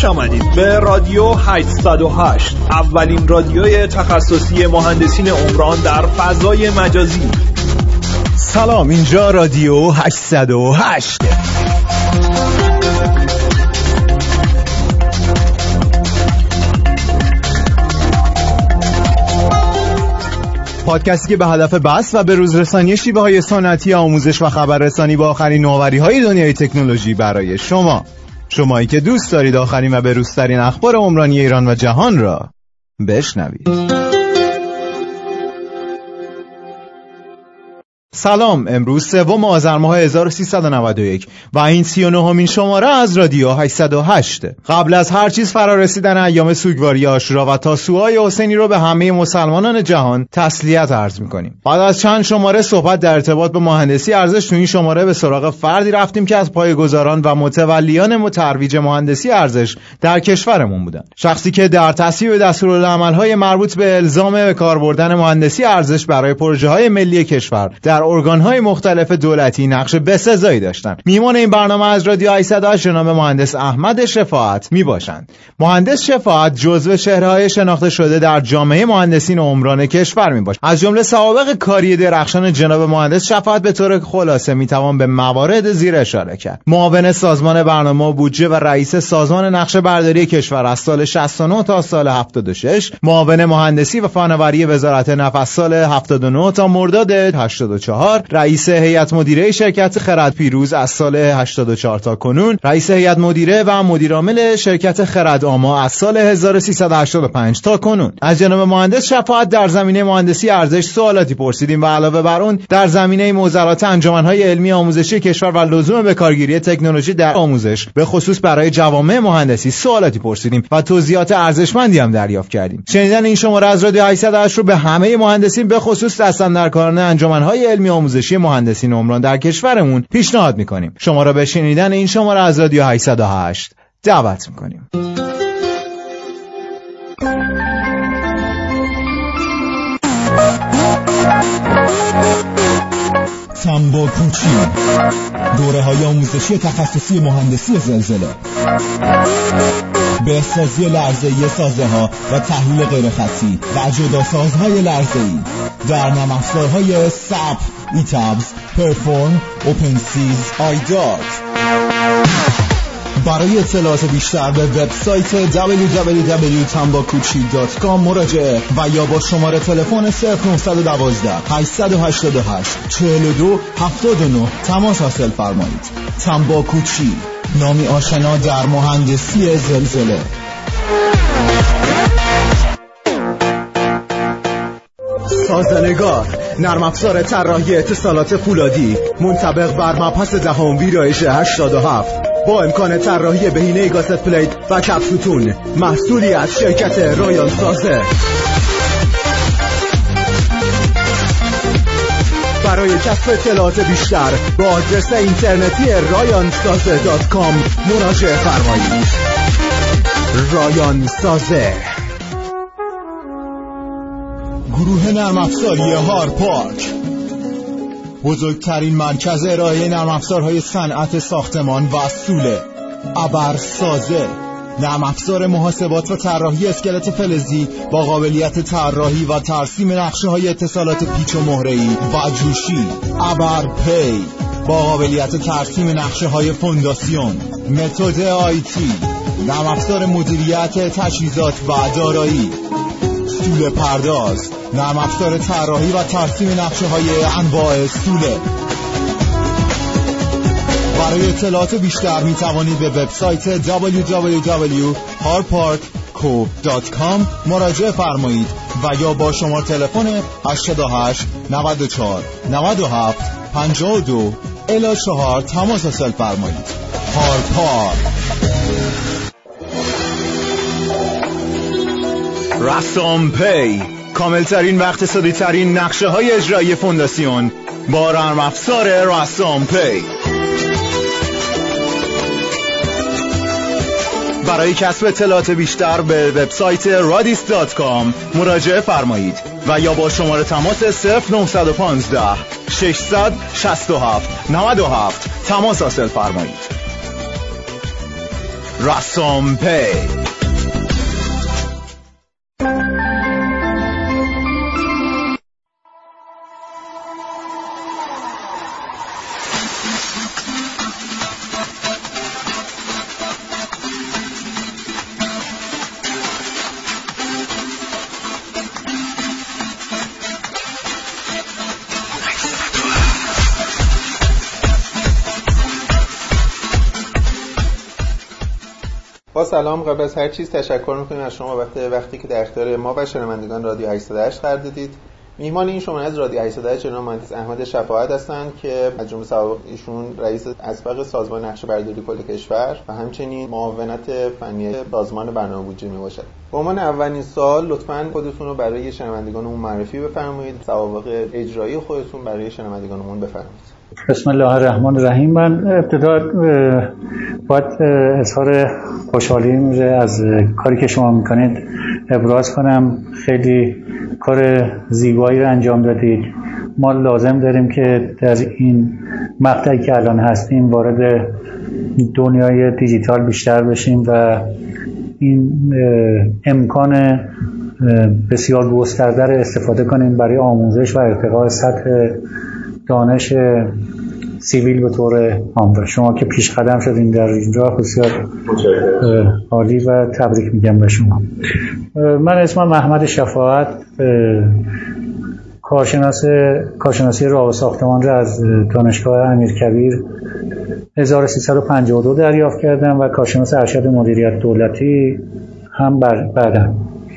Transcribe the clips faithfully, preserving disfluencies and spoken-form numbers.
خوش آمدید به رادیو هشتصد و هشت، اولین رادیوی تخصصی مهندسین عمران در فضای مجازی. سلام، اینجا رادیو هشتصد و هشت. پادکستی که به هدف بحث و به روز رسانی شیوه‌های سنتی آموزش و خبررسانی با آخرین نوآوری‌های دنیای تکنولوژی برای شما، شمایی که دوست دارید آخرین و بروزترین اخبار عمرانی ایران و جهان را بشنوید. سلام، امروز سوم آذر ماه هزار و سیصد و نود و یک و این سی و نهمین شماره از رادیو هشتصد و هشت. قبل از هر چیز فرارسیدن ایام سوگواری عاشورا و تاسوعای حسینی رو به همه مسلمانان جهان تسلیت عرض می‌کنیم. بعد از چند شماره صحبت در ارتباط با مهندسی ارزش، تو این شماره به سراغ فردی رفتیم که از پایه‌گذاران و متولیان مترویج مهندسی ارزش در کشورمون بودن. شخصی که در تصویب دستورالعمل‌های مربوط به الزام به کار بردن مهندسی ارزش برای پروژه‌های ملی کشور در ارگان‌های مختلف دولتی نقش بسزایی داشتند. میهمان این برنامه از رادیو هشتصد و هشت جناب مهندس احمد شفاعت میباشند. مهندس شفاعت جزو چهره‌های شناخته شده در جامعه مهندسین عمران کشور میباشد. از جمله سوابق کاری درخشان جناب مهندس شفاعت به طور خلاصه میتوان به موارد زیر اشاره کرد: معاون سازمان برنامه و بودجه و رئیس سازمان نقشه برداری کشور از سال شصت و نه تا سال هفتاد و شش، معاون مهندسی و فناوری وزارت نفت از سال هفتاد و نه تا مرداد هشتاد و چهار، رئیس هیئت مدیره شرکت خرد پیروز از سال هشتاد و چهار تا کنون، رئیس هیئت مدیره و مدیر عامل شرکت خرد آما از سال هزار و سیصد و هشتاد و پنج تا کنون. از جناب مهندس شفاعت در زمینه مهندسی ارزش سوالاتی پرسیدیم و علاوه بر اون در زمینه موزلات انجمن‌های علمی آموزشی کشور و لزوم به کارگیری تکنولوژی در آموزش به خصوص برای جوامع مهندسی سوالاتی پرسیدیم و توضیحات ارزشمندی هم دریافت کردیم. شنیدن این شماره از رادیو هشتصد و هشت رو به همه مهندسین به خصوص دستاندرکاران انجمن‌های علمی آموزشی مهندسین عمران در کشورمون پیشنهاد میکنیم. شما را به شنیدن این شماره از رادیو هشتصد و هشت دعوت میکنیم. تنباکوچی، دوره های آموزشی تخصصی مهندسی زلزله، بهسازی لرزه‌ای سازه ها و تحلیل غیر خطی و جداسازهای لرزه‌ای در نرم افزارهای ساب، ایتابز، پرفورم، اوپنسیز، آیدارت. برای اطلاعات بیشتر به وبسایت دبلیو دبلیو دبلیو دات تنباکوچی دات کام مراجعه و یا با شماره تلفن صفر نه یک دو هشت هشت هشت چهار دو هفت نه تماس حاصل فرمایید. تنباکوچی، نامی آشنا در مهندسی زلزله. سازنگار، نرم افزار طراحی اتصالات فولادی منطبق بر مبحث دهم ویرایش هشتاد و هفت با امکان طراحی بهینه گاست پلیت و کپسوتون، محصولی از شرکت رایان سازه. برای کسب اطلاعات بیشتر با آدرس اینترنتی رایان سازه دات کام مراجعه فرمایید. رایان سازه. گروه نرم افزاری هار پارک، بزرگترین مرکز ارائه نرم افزارهای صنعت ساختمان و سوله. ابر سازه، نرم افزار محاسبات و طراحی اسکلت فلزی با قابلیت طراحی و ترسیم نقشه‌های اتصالات پیچ و مهره‌ای و جوشی. ابر پی، با قابلیت ترسیم نقشه‌های فونداسیون. متد آیتی، نرم افزار مدیریت تجهیزات و دارایی. سوله پرداز، نرم افزار طراحی و ترسیم نقشه‌های انواع سوله. برای اطلاعات بیشتر می توانید به وبسایت دبلیو دبلیو دبلیو دات هار پارک کو دات کام مراجعه فرمایید و یا با شماره تلفن هشت هشت نه چهار نه هفت پنج دو الی چهار تماس حاصل فرمایید. هار پارک. رسام پی، کاملترین و اقتصادی ترین نقشه های اجرایی فونداسیون با نرم افزار رسام پی. برای کسب اطلاعات بیشتر به وبسایت رادیس دات کام مراجعه فرمایید و یا با شماره تماس صفر نه یک پنج شش شش هفت نه هفت تماس حاصل فرمایید. رسامپی. با سلام، قبل از هر چیز تشکر میکنیم از شما وقتی وقتی که در اختیار ما و شنوندگان رادیو هشتصد و هشت قرار دادید. میهمان این شما از رادیو هشتصد و هشت جناب مهندس احمد شفاعت هستند که از جمله سوابق ایشون رئیس اسبق سازمان نقشه‌برداری کل کشور و همچنین معاونت فنی سازمان برنامه‌بودجه میباشد. به عنوان اولین سوال لطفاً خودتون رو برای شنوندگانمون معرفی بفرمایید، سوابق اجرایی خودتون برای شنوندگانمون بفرمایید. بسم الله الرحمن الرحیم. من ابتدا باید اظهار خوشحالی از کاری که شما میکنید ابراز کنم. خیلی کار زیبایی رو انجام دادید. ما لازم داریم که در این مقطعی که الان هستیم وارد دنیای دیجیتال بیشتر بشیم و این امکان بسیار گسترده رو استفاده کنیم برای آموزش و ارتقاء سطح دانش سیویل به طور عام. شما که پیش قدم شدین در این راه بسیار عالی و تبریک میگم به شما. من اسمم احمد شفاعت، کارشناس کارشناسی راه و ساختمان را از دانشگاه امیرکبیر هزار و سیصد و پنجاه و دو دریافت کردم و کارشناس ارشد مدیریت دولتی هم بعداً.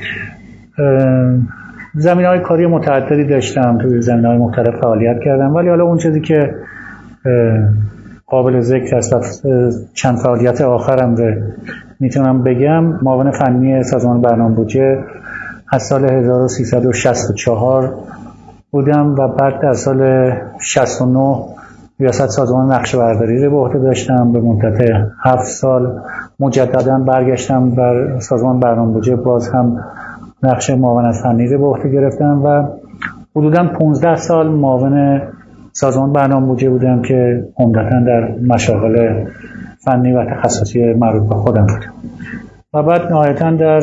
زمینه‌های کاری متعددی داشتم، توی زمینه‌های مختلف فعالیت کردم، ولی حالا اون چیزی که قابل ذکر است و چند فعالیت آخرم رو میتونم بگم، معاون فنی سازمان برنامه‌بودجه از سال هزار و سیصد و شصت و چهار بودم و بعد در سال شصت و نه ریاست سازمان نقشه‌برداری رو به عهده داشتم. به مدت هفت سال مجددا برگشتم بر سازمان برنامه‌بودجه، باز هم نقش معاون فنی رو به عهده گرفتم و حدوداً پانزده سال معاون سازمان برنامه‌بودجه بودم که عمدتاً در مشاغل فنی و تخصصی مربوط به خودم بودم. و بعد نهایتاً در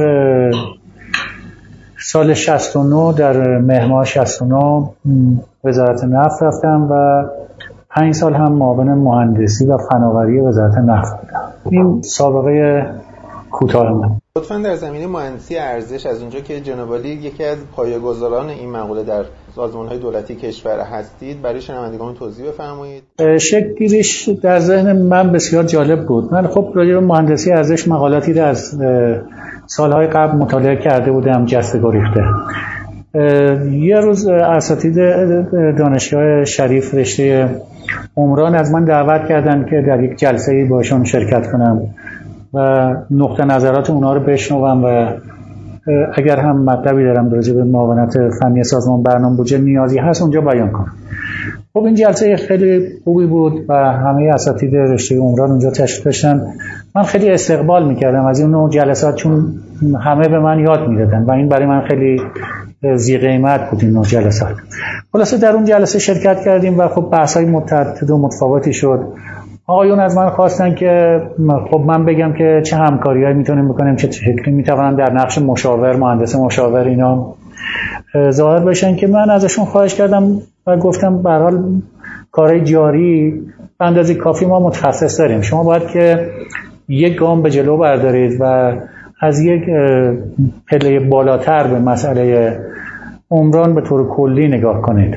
سال شصت و نه در مهر ماه شصت و نه وزارت نفت رفتم و پنج سال هم معاون مهندسی و فناوری وزارت نفت بودم. این سابقه کوتاه من. لطفاً در زمینه مهندسی ارزش، از اونجا که جناب عالی یکی از پایه‌گذاران این مقوله در سازمان‌های دولتی کشور هستید، برای شنوندگان توضیح بفرمایید. شکلش در ذهن من بسیار جالب بود. من خب راجع به مهندسی ارزش مقالاتی را از سالهای قبل مطالعه کرده بودم، جسته گریخته. یه روز اساتید دانشگاه شریف رشته عمران از من دعوت کردن که در یک جلسه‌ای باشون شرکت کنم و نقطه نظرات اونا رو بشنوم و اگر هم مطلبی دارم راجع به معاونت فنی سازمان برنامه‌بودجه نیازی هست اونجا بیان کنم. خب این جلسه خیلی خوبی بود و همه اساتید رشته عمران اونجا تشریف داشتن. من خیلی استقبال میکردم از این نوع جلسات، چون همه به من یاد میدادن و این برای من خیلی ذی قیمت بود این نوع جلسات. خلاصه در اون جلسه شرکت کردیم و خب بحث‌های متعدد و متفاوتی شد. آقایون از من خواستن که خب من بگم که چه همکاریایی میتونیم بکنیم، چه شکلی میتونم در نقش مشاور، مهندس مشاور اینا ظاهر بشن، که من ازشون خواهش کردم و گفتم به هر حال کارهای جاری به اندازه کافی ما متخصص داریم، شما باید که یک گام به جلو بردارید و از یک پله بالاتر به مسئله عمران به طور کلی نگاه کنید.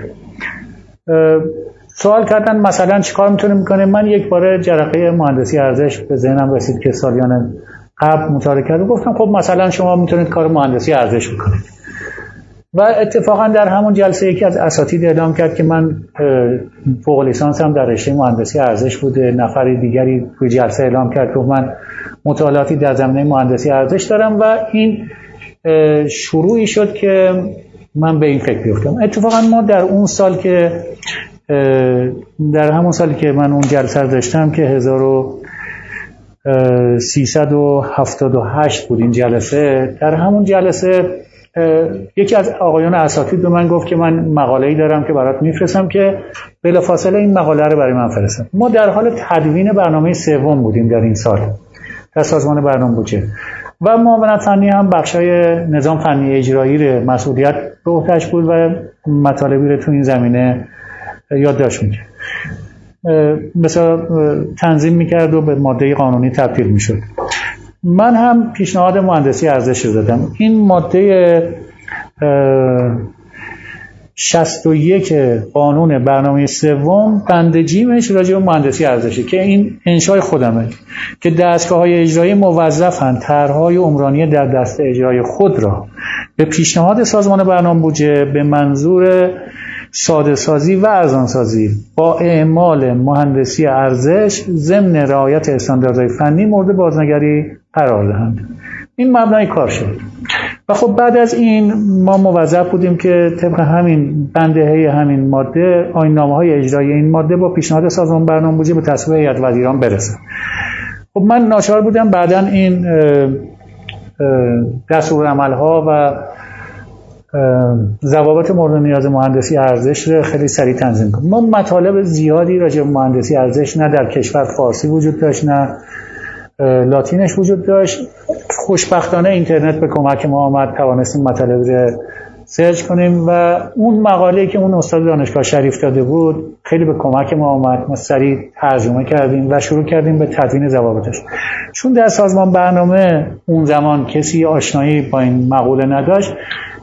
سوال کردن مثلا چیکار میتونیم بکنیم. من یک بار جرقه مهندسی ارزش به ذهنم رسید که سالیان قبل مطالعه کردم، گفتم خب مثلا شما میتونید کار مهندسی ارزش بکنید. و اتفاقا در همون جلسه یکی از اساتید اعلام کرد که من فوق لیسانس هم در رشته مهندسی ارزش بوده. نفری دیگری توی جلسه اعلام کرد که من مطالعاتی در زمینه مهندسی ارزش دارم و این شروعی شد که من به این فکر بیفتم. اتفاقا ما در اون سال که در همون سالی که من اون جلسه رو داشتم که هزار و سیصد و هفتاد و هشت بود این جلسه، در همون جلسه یکی از آقایان اساتید به من گفت که من مقاله‌ای دارم که برات میفرستم که بلافاصله این مقاله رو برای من فرستم. ما در حال تدوین برنامه سوم بودیم در این سال. در سازمان برنامه بودجه و معاونت فنی هم بخشای نظام فنی اجرایی رو مسئولیت به عهده‌اش بود و مطالبی رو تو این زمینه یادداشت می‌کرد، مثلا تنظیم می‌کرد و به ماده قانونی تبدیل می‌شد. من هم پیشنهاد مهندسی ارزش رو دادم. این ماده شصت و یک قانون برنامه سوم بند جیمش راجع به مهندسی ارزشه که این انشای خودمه که دستگاه‌های اجرایی موظفن طرح‌های عمرانی در دست اجرای خود را به پیشنهاد سازمان برنامه بودجه به منظور ساده سازی و ارزان سازی با اعمال مهندسی ارزش ضمن رعایت استانداردهای فنی مورد بازنگری قرار دهند. این مبنای کار شد و خب بعد از این ما موظف بودیم که طبق همین بندهه همین ماده آیین‌نامه‌های اجرایی این ماده با پیشنهاد سازمان برنامه بودجه به تصویب هیئت وزیران برسه. خب من ناچار بودم بعداً این دستورالعمل‌ها و ضوابط مورد نیاز مهندسی ارزش رو خیلی سریع تنظیم کنیم. ما مطالب زیادی راجع به مهندسی ارزش نه در کشور فارسی وجود داشت نه لاتینش وجود داشت. خوشبختانه اینترنت به کمک ما آمد، توانستیم مطالب رو سرچ کنیم و اون مقاله‌ای که اون استاد دانشگاه شریف داده بود خیلی به کمک ما آمد. ما سریع ترجمه کردیم و شروع کردیم به تدوین ضوابطش. چون در سازمان برنامه اون زمان کسی آشنایی با این مقوله نداشت،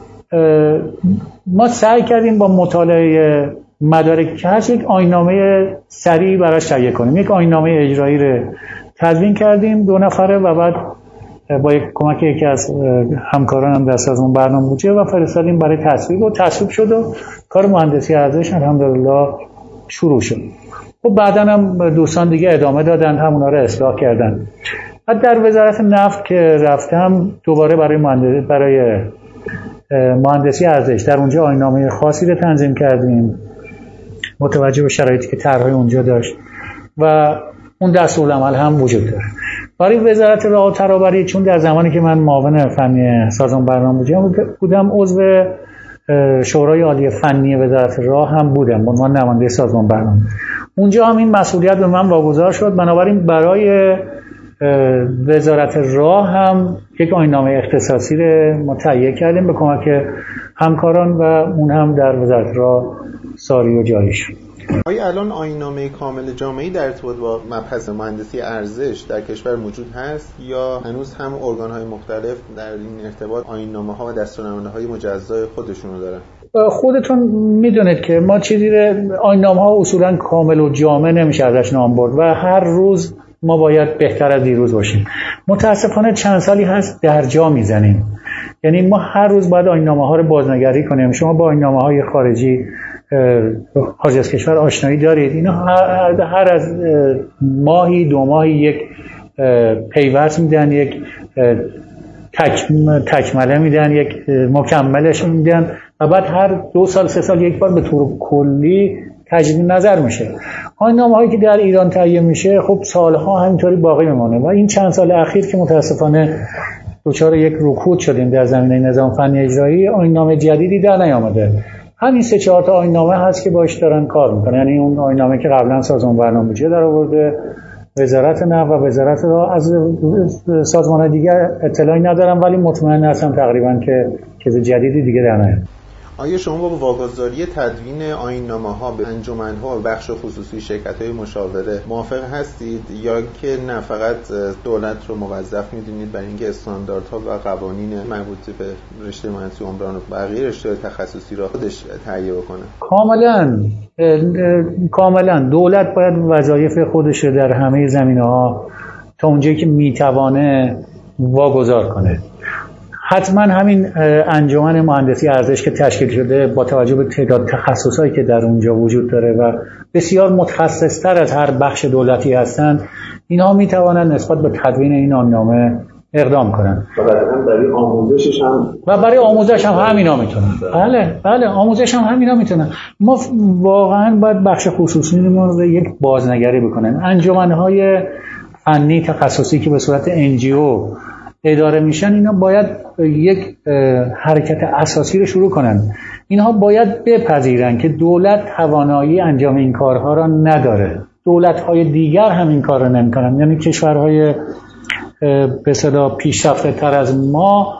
ما سعی کردیم با مطالعه مدارک کشف یک آیین‌نامه سریع براش تهیه کنیم. یک آیین‌نامه اجرایی رو تدوین کردیم دو نفره و بعد با یک کمک یکی از همکارانم در سازمان برنامه بودجه و فرستادیم برای تصویب و تصویب شد و کار مهندسی ارزش الحمدلله شروع شد. و بعداً هم دوستان دیگه ادامه دادن، همونا رو اصلاح کردن. و در وزارت نفت که رفتم دوباره برای مهندسی برای مهندسی ارزش در اونجا آیین‌نامه خاصی رو تنظیم کردیم متوجه به شرایطی که طرح‌های اونجا داشت و اون دستورالعمل هم وجود داره. برای وزارت راه و ترابری، چون در زمانی که من معاون فنی سازمان برنامه بودجه بودم عضو شورای عالی فنی وزارت راه هم بودم به عنوان نماینده سازمان برنامه. اونجا هم این مسئولیت به من واگذار شد. بنابراین برای وزارت راه هم یک آیین‌نامه اختصاصی رو متهیه کردیم به کمک همکاران و اون هم در وزارت راه ساری و جاری شد. آیا الان آیین‌نامه کامل جامعی در ارتباط با مبحث مهندسی ارزش در کشور موجود هست یا هنوز هم ارگان‌های مختلف در این ارتباط آیین‌نامه‌ها و دستورالعمل‌های مجزای خودشونو دارن؟ خودتون میدونید که ما چیزی رو آیین‌نامه‌ها اصولاً کامل و جامع نمیشه ازش نام برد و هر روز ما باید بهتر از دیروز باشیم. متاسفانه چند سالی هست در جا میزنیم، یعنی ما هر روز باید آیین‌نامه‌ها رو بازنگری کنیم. شما با آیین‌نامه‌های خارجی خارج از کشور آشنایی دارید. اینا هر, هر از ماهی دو ماهی یک پیوست میدن، یک تک تکمله میدن، یک مکملش میدن و بعد هر دو سال سه سال یک بار به طور کلی تجدید نظر میشه. آیین‌نامه‌هایی که در ایران تهیه میشه خب سالها همینطوری باقی میمونه و این چند سال اخیر که متاسفانه دچار یک رکود شدیم در زمینه نظام فنی اجرایی، آیین‌نامه جدیدی در نیامده. همین سه چهار تا آیین‌نامه هست که باش دارن کار میکنن، یعنی اون آیین‌نامه که قبلا سازمان برنامه بودجه در آورده، وزارت نفت و وزارت راه، از سازمان دیگر اطلاعی ندارم ولی مطمئن هستم تقریبا که چیز جدیدی دیگه در نیامده. آیا شما با واگذاری تدوین آیین‌نامه‌ها به انجمن‌ها و بخش خصوصی شرکت‌های مشاوره موافق هستید یا که نه فقط دولت رو موظف می‌دونید برای اینکه استانداردها و قوانین مربوط به رشته مهندسی عمران و بقیه رشته تخصصی را خودش تهیه بکنه؟ کاملا کاملا دولت باید وظایف خودش رو در همه زمینه‌ها تا اونجایی که میتوانه واگذار کنه. حتما همین انجمن مهندسی ارزش که تشکیل شده با توجه به تعداد تخصصایی که در اونجا وجود داره و بسیار متخصص‌تر از هر بخش دولتی هستند، اینها میتوانند نسبت به تدوین این آیین‌نامه اقدام کنند و برای آموزشش هم و برای آموزش هم همینا میتونن. بله بله آموزش هم همینا میتونن. ما واقعا باید بخش خصوصی رو یک بازنگری بکنن. انجمن‌های فنی تخصصی که به صورت ان جی او اداره میشن، اینا باید یک حرکت اساسی رو شروع کنن. اینها باید بپذیرن که دولت توانایی انجام این کارها را نداره. دولت‌های دیگر هم این کار را نمی‌کنن، یعنی کشورهای به اصطلاح پیشرفته تر از ما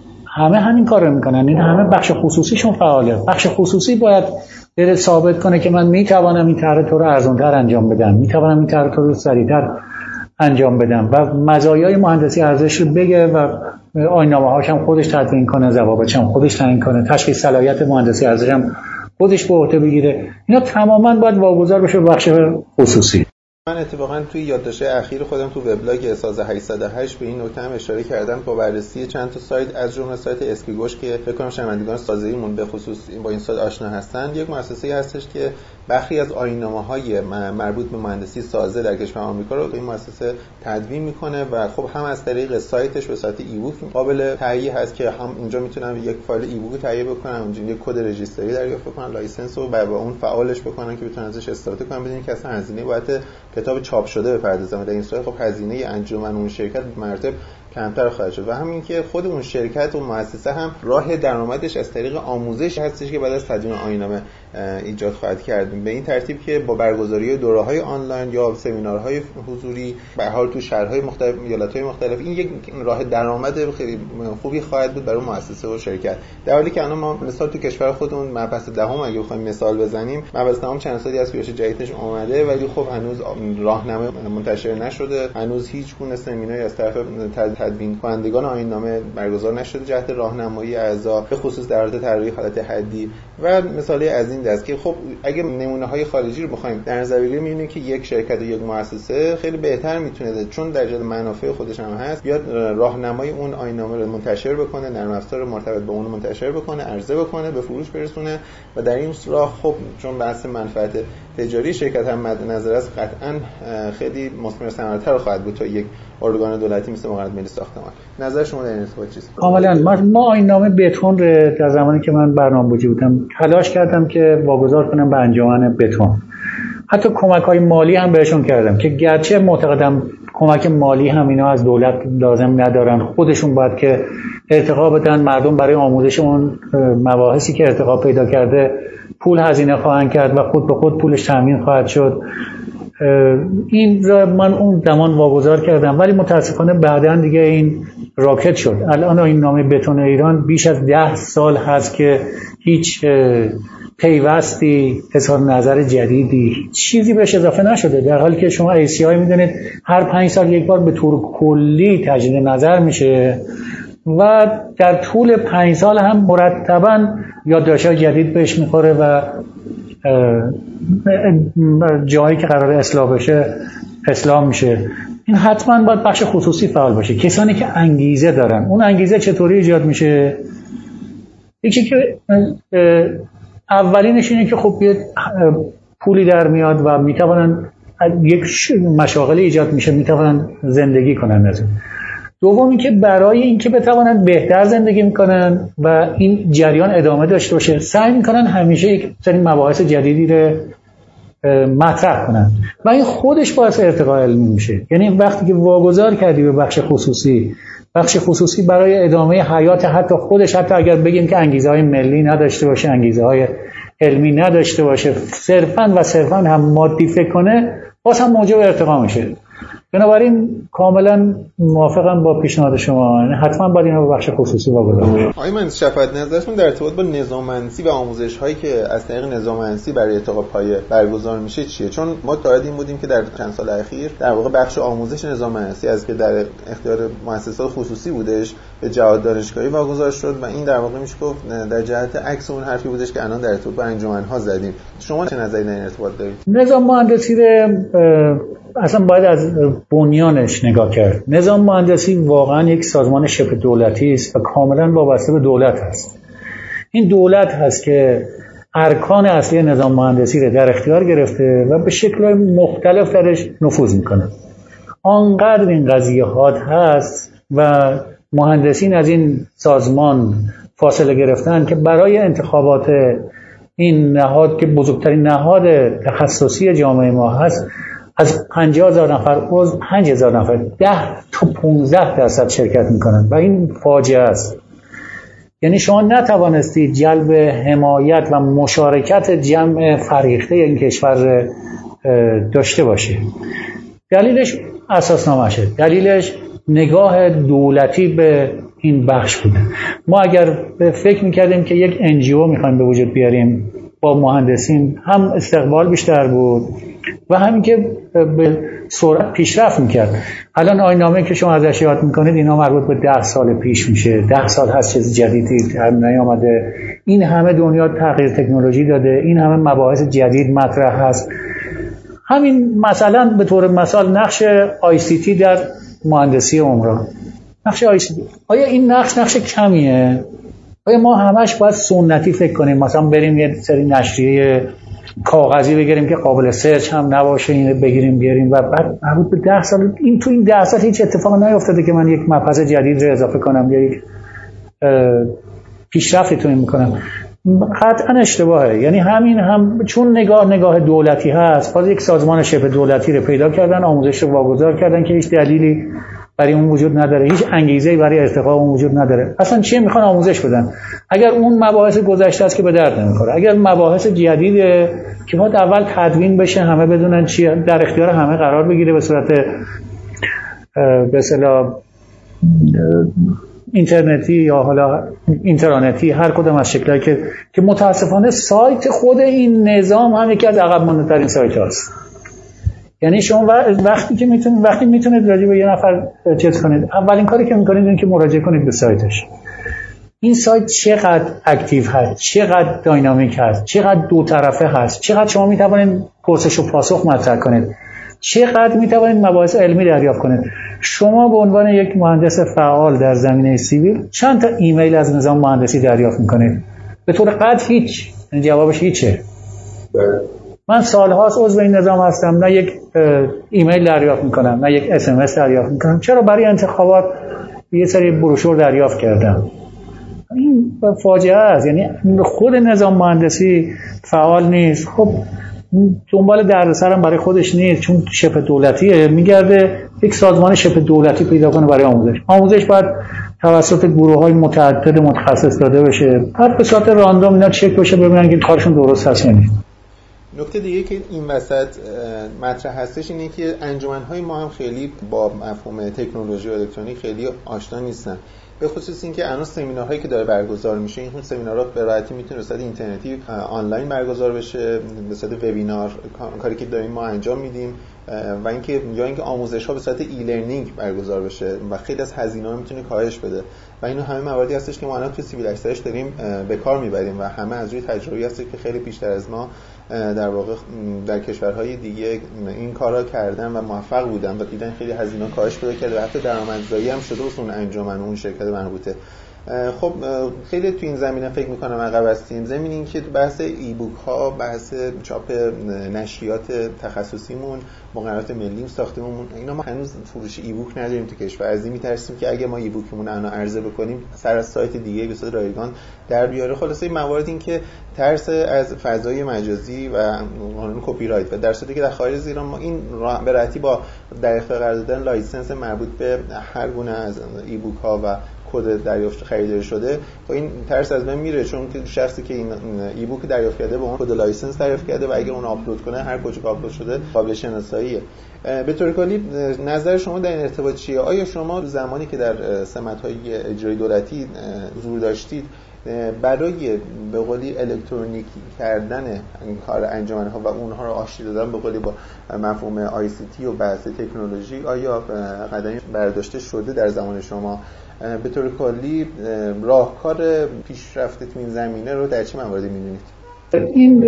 همه همین کار رو میکنن. این همه بخش خصوصیشون فعاله. بخش خصوصی باید بره ثابت کنه که من میتوانم این طرح تو رو ارزان‌تر انجام بدم، میتوانم این طرح تو رو سریعتر انجام بدم و مزایای مهندسی ارزش رو بگه و آیین‌نامه‌هاش هم خودش تدوین کنه، ضوابطش هم خودش تعیین کنه، تشخیص صلاحیت مهندسی ارزش هم خودش به عهده بگیره. اینا تماما باید واگذار بشه به بخش خصوصی. من اتفاقا توی یادداشت اخیر خودم تو وبلاگ ساز هشتصد و هشت به این نکته هم اشاره کردم با بررسی چند تا سایت از جمله سایت اسکیگوش که فکر کنم شنوندگان سازیمون به خصوص با این سایت آشنا هستن. یک مؤسسه‌ای هستش که برخی از آیین‌نامه‌های مربوط به مهندسی سازه در کشور آمریکا رو این مؤسسه تدوین میکنه و خب هم از طریق سایتش به صورت ایبوک قابل تهیه هست که هم اینجا میتونن یک فایل ایبوک تهیه بکنن، اونجا یک کد رجیستری دریافت بکنن، لایسنس رو با اون فعالش بکنن که بتونن ازش استفاده کنن بدون اینکه اصلا هزینه بابت کتاب چاپ شده بپردازن. در این صورت خب هزینه انجمن اون شرکت به مراتب کمتر خواهد شد و همین که خود اون شرکت و مؤسسه هم راه درآمدش از طریق آموزش هستش که بعد از تدوین آیین‌نامه ایجاد خواهد کرد، به این ترتیب که با برگزاری دوره‌های آنلاین یا سمینارهای حضوری به هر حال تو شهرهای مختلف، ایالت‌های مختلف، این یک راه درآمد خیلی خوبی خواهد بود برای مؤسسه و شرکت. در حالی که الان ما مثلا تو کشور خودمون مبحث دهم اگه بخوایم مثال بزنیم، مبحث دهم چند سالی از پیش جدیدش اومده ولی خب هنوز راهنمای منتشر نشده، هنوز هیچ گونه سمیناری از طرف تدوین کنندگان آیین‌نامه برگزار نشده جهت راهنمایی اعضا به خصوص در حالت طراحی حالت حدی و مثالی از این دست که خب اگه نمونه‌های خارجی رو بخوایم در نظر بگیریم می‌بینیم که یک شرکت و یک مؤسسه خیلی بهتر میتونه چون در جهت منافع خودش هم هست بیاد راهنمای اون آیین‌نامه رو منتشر بکنه، نرم افزار مرتبط با اون منتشر بکنه، عرضه بکنه، به فروش برسونه و در این راه خب چون بحث منفعت تجاری شرکت هم مد نظر است قطعاً خیلی مثمر ثمرتر خواهد بود تا یک ارگان دولتی مثل مقررات ملی ساختمان. نظر شما در این ارتباط چیست؟ کاملا ما آیین‌نامه بتون رو در زمانی که من برنامه‌نویس بودم تلاش کردم که واگذار کنم به انجمن بتون. حتی کمک‌های مالی هم بهشون کردم که گرچه معتقدم کمک مالی هم اینا از دولت لازم ندارن، خودشون باید که ارتقا بدن، مردم برای آموزش اون مباحثی که ارتقا پیدا کرده پول هزینه خواهند کرد و خود به خود پولش تامین خواهد شد. این را من اون زمان واگذار کردم ولی متاسفانه بعداً دیگه این راکت شد. الان آیین‌نامه بتون ایران بیش از ده سال هست که هیچ پیوستی، اظهار نظر جدیدی، چیزی بهش اضافه نشده، در حالی که شما ای سی آی میدونید هر پنج سال یک بار به طور کلی تجدید نظر میشه و در طول پنج سال هم مرتباً یادداشت‌های جدید بهش میخوره و جایی که قراره اصلاح بشه اصلاح میشه. این حتما باید بخش خصوصی فعال باشه، کسانی که انگیزه دارن. اون انگیزه چطوری ایجاد میشه؟ یکی که اولینش اینه که خب یه پولی در میاد و میتونن یک مشاغل ایجاد میشه، میتونن زندگی کنن از اون. دوم اینکه برای اینکه بتوانند بهتر زندگی میکنن و این جریان ادامه داشته باشه سعی میکنن همیشه یک سری مباحث جدیدی رو مطرح کنن و این خودش باعث ارتقاء علمی میشه. یعنی وقتی که واگذار کردی به بخش خصوصی، بخش خصوصی برای ادامه حیات حتی خودش، حتی اگر بگیم که انگیزه های ملی نداشته باشه، انگیزه های علمی نداشته باشه، صرفاً و صرفاً هم مادی فکر کنه، باز هم موجب ارتقا میشه. بنابراین کاملا موافقم با پیشنهاد شما، حتما باید اینا به بخش خصوصی واگذار بشه. آقای مهندس شفاعت، نظرتون در ارتباط با نظام‌مندسی و آموزش هایی که از طریق نظام‌مندسی برای ارتقاء پایه برگزار میشه چیه؟ چون ما تا این بودیم که در چند سال اخیر در واقع بخش آموزش نظام‌مندسی از که در اختیار مؤسسات خصوصی بودش به جهات دانشگاهی واگذار شد و این در واقع میشه گفت در جهت عکس اون حرفی بودش که الان در ارتباط با انجمن‌ها زدیم. شما چه نظری در این ارتباط دارید؟ نظام مهندسی رو اصلا باید از بنیانش نگاه کرد. نظام مهندسی واقعا یک سازمان شبه دولتی است و کاملا وابسته به دولت است. این دولت هست که ارکان اصلی نظام مهندسی رو در اختیار گرفته و به شکل‌های مختلف درش نفوذ میکنه. آنقدر این قضیه حاد هست و مهندسین از این سازمان فاصله گرفتن که برای انتخابات این نهاد که بزرگترین نهاد تخصصی جامعه ما هست از پنجاه هزار نفر عضو پنج هزار نفر ده تا پانزده درصد شرکت میکنن و این فاجعه است. یعنی شما نتوانستید جلب حمایت و مشارکت جمع فریخته این کشور داشته باشه. دلیلش اساسنامه‌شه، دلیلش نگاه دولتی به این بخش بوده. ما اگر فکر میکردیم که یک انجیو میخوایم به وجود بیاریم با مهندسین، هم استقبال بیشتر بود و همین که به سرعت پیشرفت میکرد. الان آیین‌نامه‌ای که شما ازش یاد میکنید اینا مربوط به ده سال پیش میشه. ده سال هست چیز جدیدی نیامده. این همه دنیا تغییر تکنولوژی داده، این همه مباحث جدید مطرح هست. همین مثلا به طور مثال نقش آی سی تی در مهندسی عمران، نقش آی سی تی آیا این نقش نقش کمیه؟ آیا ما همش باید سنتی فکر کنیم، مثلا بریم یه سری نشریه کاغذی بگیریم که قابل سرچ هم نباشه اینو بگیریم بیاریم و بعد مربوط به ده سال این تو این ده سال هیچ اتفاقی نیفتاده که من یک مبحث جدید رو اضافه کنم یا یک پیشرفتی تو این میکنم؟ قطعا اشتباهه. یعنی همین هم چون نگاه نگاه دولتی هست، باز یک سازمان شبه دولتی رو پیدا کردن، آموزش رو واگذار کردن که هیچ دلیلی برای اون وجود نداره، هیچ انگیزه‌ای برای ارتقا اون وجود نداره. اصلا چی میخوان آموزش بدن؟ اگر اون مباحث گذشته است که به درد نمیخوره، اگر مباحث جدیده که باید اول تدوین بشه، همه بدونن چی در اختیار همه قرار بگیره به صورت به اصطلاح اینترنتی یا حالا اینترنتی، هر کدوم از شکلایی که که متاسفانه سایت خود این نظام هم یکی از عقب مانده ترین سایت هاست. یعنی شما وقتی که میتونید وقتی میتونید راجع به یه نفر چت کنید، اولین کاری که میکنید اینه که مراجعه کنید به سایتش. این سایت چقدر اکتیو هست، چقدر داینامیک هست، چقدر دو طرفه هست، چقدر شما میتوانید پرسش و پاسخ مطرح کنید، چقدر میتوانید مباحث علمی دریافت کنید. شما به عنوان یک مهندس فعال در زمینه سیویل چند تا ایمیل از نظام مهندسی دریافت میکنید؟ به طور قطع هیچ. جوابش هیچه. من سالهاست عضو این نظام هستم، نه یک ایمیل دریافت میکنم، نه یک اس ام اس دریافت میکنم. چرا؟ برای انتخابات یه سری بروشور دریافت کردم. این فاجعه است. یعنی خود نظام مهندسی فعال نیست. خب دنبال دردسرم برای خودش نیست، چون شبه دولتیه، میگرده یک سازمان شبه دولتی پیدا کنه برای آموزش. آموزش باید توسط گروه‌های متعدد متخصص داده بشه، بعد به صورت راندوم اینا چک بشه ببینن که کارشون درست هست یا نیست. نکته دیگه که این وسط مطرح هستش اینه که انجمن‌های ما هم خیلی با مفهوم تکنولوژی و الکترونیک خیلی آشنا نیستن، به خصوص این که الان سمینارهایی که داره برگزار میشه، این سمینارها به راحتی میتونه به صورت اینترنتی آنلاین برگزار بشه، به صورت وبینار، کاری که داریم ما انجام میدیم، و اینکه یا اینکه آموزش‌ها به صورت ای لرنینگ برگزار بشه و خیلی از هزینه‌ها میتونه کاهش بده و اینو همه مواردی هستش که ما الان توی سیویل اکسلش داریم به کار میبریم و همه از روی تجربی هست که خیلی بیشتر از ما در واقع در کشورهای دیگه این کارا کردن و موفق بودن و دیدن خیلی هزینه‌ها کاهش پیدا کرده و حتی درآمدزایی هم شده واسه اون انجمن و اون شرکت مربوطه. خب خیلی تو این زمینه فکر میکنم عقب هستیم. زمین این که تو بحث ای بوک ها، بحث چاپ نشریات تخصصیمون، مقررات ملی ساختیمون، اینا ما هنوز فروش ای بوک نداریم تو کشور. از این میترسیم که اگه ما ای بوکمون الان عرضه بکنیم سر از سایت دیگه به صورت رایگان در بیاره. خلاصه این موارد این که ترس از فضای مجازی و قانون کپی رایت و در صورتی که در خارج ایران ما این به راحتی با در اختیار قرار دادن لایسنس مربوط به هر گونه از ای بوک ها و کد دریافت خریداری شده، خب این ترس از من میره، چون که شخصی که این ای بوک دریافت کرده با اون کد لایسنس دریافت کرده و اگر اون آپلود کنه هر کجا که آپلود شده قابل شناساییه. به طور کلی نظر شما در این ارتباط چیه؟ آیا شما زمانی که در سمت‌های اجرایی دولتی حضور داشتید برای به قولی الکترونیک کردن این کار انجمن‌ها و اونها رو آشتی دادن به قولی با مفهوم آی سی تی و بحث تکنولوژی آیا قدمی برداشته شده در زمان شما؟ به طور کلی راهکار پیشرفت تو این زمینه رو در چه مواردی می‌بینید؟ این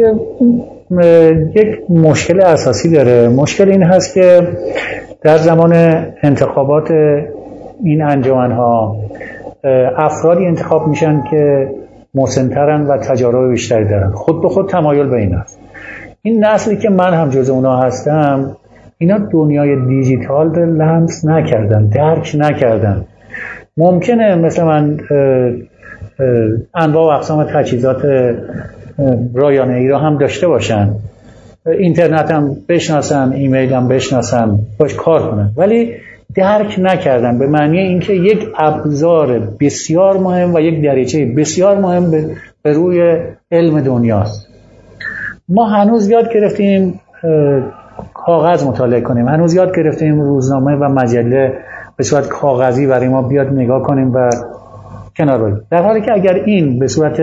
یک مشکل اساسی داره. مشکل این هست که در زمان انتخابات این انجمن‌ها افرادی انتخاب میشن که مسن‌ترن و تجارب بیشتری دارن، خود به خود تمایل به این است. این نسلی که من هم جز اونا هستم، اینا دنیای دیجیتال رو لمس نکردن، درک نکردن. ممکنه مثل من انواع و اقسام تجهیزات رایانه‌ای را هم داشته باشن، اینترنت هم بشناسن، ایمیل هم بشناسن، باش کار کنن، ولی درک نکردن به معنی اینکه یک ابزار بسیار مهم و یک دریچه بسیار مهم به روی علم دنیاست. ما هنوز یاد گرفتیم کاغذ مطالعه کنیم، هنوز یاد گرفتیم روزنامه و مجله به صورت کاغذی برای ما بیاد نگاه کنیم و کنار بگیم. در حالی که اگر این به صورت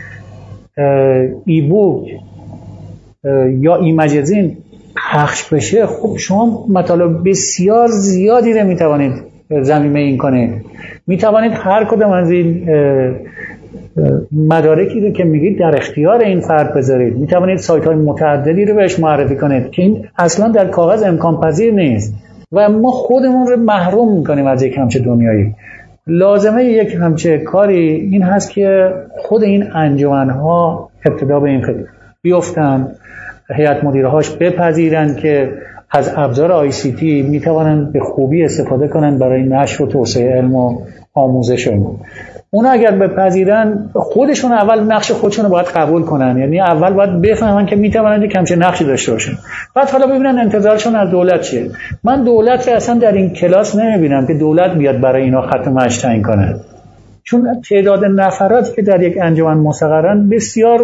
ای بوک یا ایمجزین پخش بشه، خب شما مطالب بسیار زیادی رو میتوانید ضمیمه این کنید. میتوانید هر کدام از این مدارکی رو که میگید در اختیار این فرد بذارید. میتوانید سایت های متعددی رو بهش معرفی کنید که این اصلا در کاغذ امکان پذیر نیست و ما خودمون رو محروم میکنیم از یک همچه دنیایی. لازمه یک همچه کاری این هست که خود این انجمن‌ها ابتدا به این فکر بیفتن، هیئت مدیرهاش بپذیرن که از ابزار آی سی تی میتوانن به خوبی استفاده کنن برای نشر و توسعه علم و آموزش علم. اونا اگر بپذیرن، خودشون اول نقش خودشون رو باید قبول کنن، یعنی اول باید بفهمن که میتونن یک همچین نقشی داشته باشن، بعد حالا ببینن انتظارشون از دولت چیه. من دولت رو اصلا در این کلاس نمیبینم که دولت بیاد برای اینا خط مشی تعیین کنه، چون تعداد نفراتی که در یک انجمن مستقرن بسیار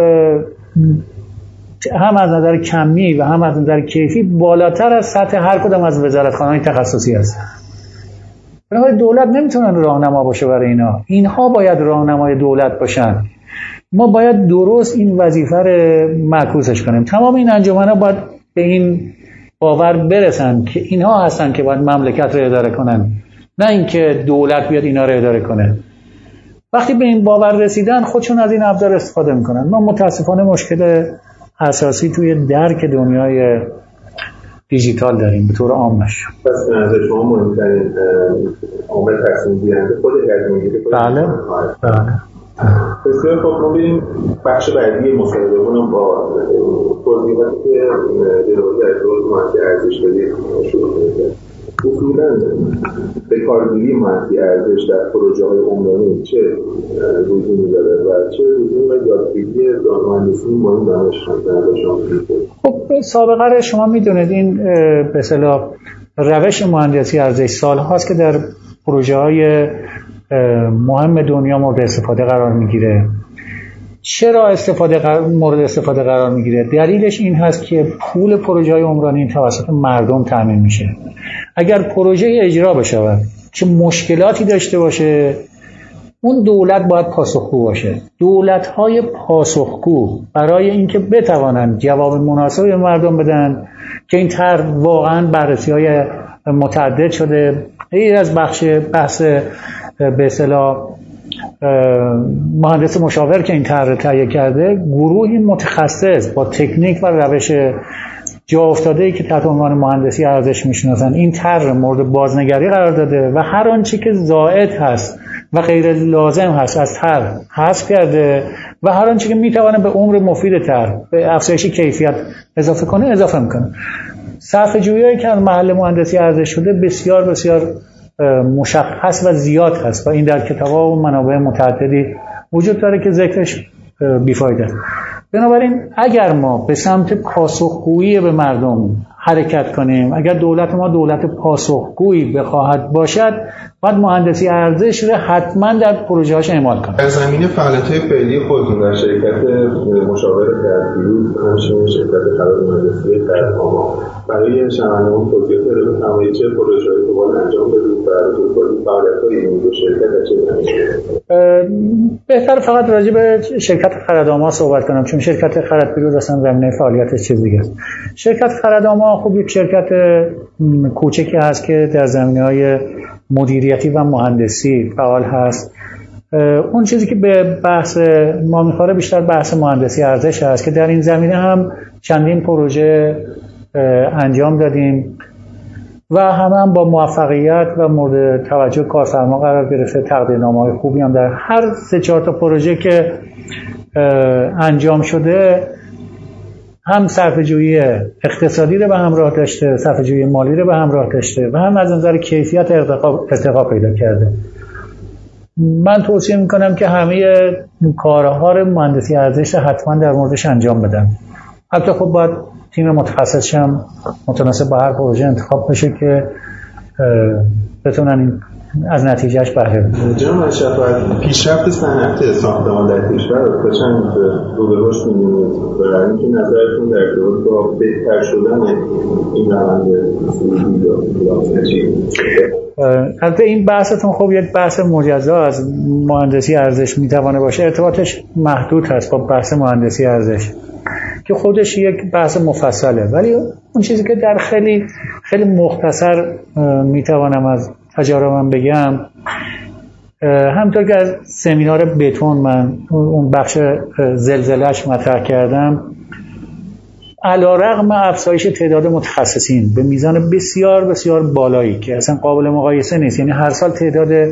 هم از نظر کمی و هم از نظر کیفی بالاتر از سطح هر کدام از وزارتخانه‌های تخصصی است. بنابراین دولت نمیتونن راهنما باشه برای اینا، اینها باید راهنمای دولت باشن. ما باید درست این وظیفه رو معکوسش کنیم. تمام این انجمن‌ها باید به این باور برسن که اینها هستن که باید مملکت رو اداره کنن، نه اینکه دولت بیاد اینا رو اداره کنه. وقتی به این باور رسیدن، خودشون از این ابزار استفاده میکنن. ما متاسفانه مشکل اساسی توی درک دنیای دیجیتال داریم به طور عامش. پس به نظر شما مهمترین عامل تصمیم گیرنده خود هیئت مدیره؟ بله بله. بسیار خوب. ما بریم بخش بعدی مصاحبهمون با توضیحاتی که جناب دکتر مهندسی ارزش‌بدی شروع کردن. اصولاً به کارگیری مهندسی ارزش در پروژه‌های عمرانی چه لزومی داره و چه لزومی و یادگیری مهندسی مهم دانش شما؟ خب سابقه رو شما میدونید، این به اصطلاح روش مهندسی ارزش سال هاست که در پروژه‌های مهم دنیا مورد استفاده قرار میگیره. چرا استفاده قرار... مورد استفاده قرار میگیره؟ دلیلش این هست که پول پروژه‌های عمرانی توسط مردم تامین میشه. اگر پروژه اجرا بشه که مشکلاتی داشته باشه، اون دولت باید پاسخگو باشه. دولت‌های پاسخگو برای اینکه بتوانند جواب مناسب به مردم بدن که این طرح واقعاً بررسی‌های متعدد شده، غیر از بخش بحث به اصطلاح مهندس مشاور که این طرح تهیه کرده، گروهی متخصص با تکنیک و روش جا افتاده‌ای که تحت عنوان مهندسی ارزش میشناسن این طرح مورد بازنگری قرار داده و هر آنچه که زائد هست و غیر لازم هست از طرح حذف کرده و هر آنچه که میتونه به عمر مفید طرح، به افزایش کیفیت اضافه کنه اضافه میکنه. صرفه جویی که از محل مهندسی ارزش شده بسیار بسیار مشخص و زیاد هست و این در کتاب‌ها و منابع متعددی وجود داره که ذکرش بیفایده است. بنابراین اگر ما به سمت پاسخگویی به مردم حرکت کنیم، اگر دولت ما دولت پاسخگویی بخواهد باشد، باید مهندسی ارزش را حتما در پروژه‌هاش اعمال کنه. در زمینه فعالیت‌های فعلی خودتون در شرکت مشاور ترفیعی، همچنین شرکت خرد مهندسی خردهاما، برای شنوندگان توضیحات رو بفرمایید چه پروژه‌هایی رو باید انجام بدید و توضیح فعالیت‌های این دو شرکت چه زمینه‌ای؟ بهتر فقط راجع به شرکت خردهاما صحبت کنم، چون شرکت خردپیروز اصلا زمینه فعالیتش چیز دیگه است. شرکت خردهاما خب یک شرکت کوچکی هست که در زمینه‌های مدیریتی و مهندسی فعال هست. اون چیزی که به بحث ما میخوره بیشتر بحث مهندسی ارزش هست که در این زمینه هم چندین پروژه انجام دادیم و همه هم با موفقیت و مورد توجه کارفرما قرار گرفته. تقدیرنامه‌های خوبی هم در هر سه چهار تا پروژه که انجام شده هم صرفه‌جویی اقتصادی رو به همراه داشته، صرفه‌جویی مالی رو به همراه داشته و هم از نظر کیفیت ارتقا پیدا کرده. من توصیه میکنم که همه کارها رو مهندسی ارزش حتما در موردش انجام بدن. حتی خب باید تیم متخصص هم متناسب با هر پروژه انتخاب بشه که بتونن این از نتیجهش بهره ببریم. جناب شفاعت، پیشرفت صنعت ساختمان در کشور تا چند رو به رشد می‌بینید و اینکه نظرتون در رابطه با بهتر شدن این روند سودی یا چی؟ البته این بحثتون خب یک بحث مجزا از مهندسی ارزش میتوانه باشه، ارتباطش محدود هست با بحث مهندسی ارزش که خودش یک بحث مفصله، ولی اون چیزی که در خیلی خیلی مختصر میتوانم از تجاربم بگم، همونطور که از سمینار بتون من اون بخش زلزلهش مطرح کردم، علی‌رغم افزایش تعداد متخصصین به میزان بسیار بسیار بالایی که اصلا قابل مقایسه نیست، یعنی هر سال تعداد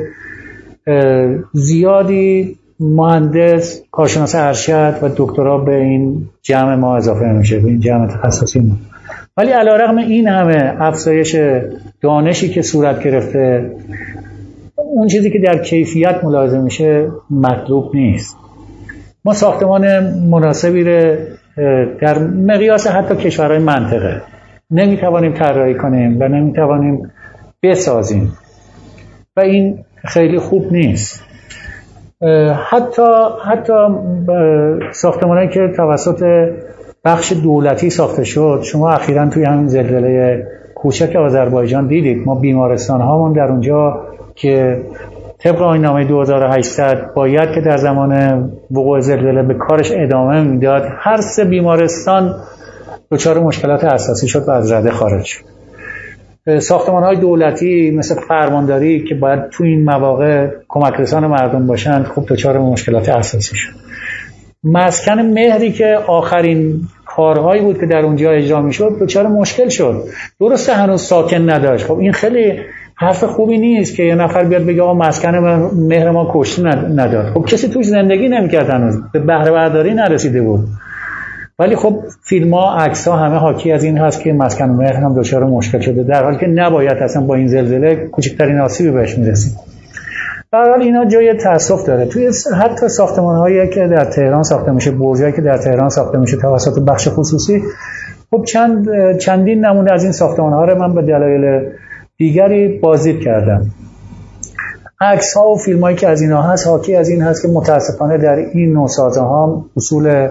زیادی مهندس، کارشناس ارشد و دکترا به این جمع ما اضافه میشه، به این جمع تخصصی ما. ولی علی‌رغم این همه افزایش دانشی که صورت گرفته، اون چیزی که در کیفیت ملاحظه میشه مطلوب نیست. ما ساختمان مناسبی رو در مقیاس حتی کشورهای منطقه نمیتوانیم طراحی کنیم و نمیتوانیم بسازیم و این خیلی خوب نیست. حتی حتی ساختمانایی که توسط بخش دولتی ساخته شد، شما اخیراً توی همین زلزله کوچک آذربایجان دیدید، ما بیمارستان هامون در اونجا که طبق آیین‌نامه دو هزار و هشتصد باید که در زمان وقوع زلزله به کارش ادامه میداد، هر سه بیمارستان دچار مشکلات اساسی شد و از رده خارج شد. ساختمان‌های دولتی مثل فرمانداری که باید تو این مواقع کمک رسان مردم باشند، خوب دچار مشکلات اساسی شد. مسکن مهری که آخرین کارهایی بود که در اونجا اجرا میشد دچار مشکل شد، درسته هنوز ساکن نداشت. خب این خیلی حرف خوبی نیست که یه نفر بیاد بگه آقا مسکن مهر ما کشتی نداد. خب کسی توش زندگی نمی‌کرد، هنوز به بهره برداری نرسیده بود. ولی خب فیلم ها، عکس ها همه حاکی از این هست که مسکن مهر هم دچار مشکل شده، در حالی که نباید اصلا با این زلزله کوچکترین آسیبی بهش میرسید. در حال اینا جای تأسف داره. توی حتی ساختمان‌هایی که در تهران ساخته میشه، برجایی که در تهران ساخته میشه توسط بخش خصوصی، خب چند چندین نمونه از این ساختمان‌ها رو من به دلایل دیگری بازدید کردم. عکس ها و فیلم هایی که از اینا هست حاکی از این هست که متاسفانه در این نوع سازه ها اصول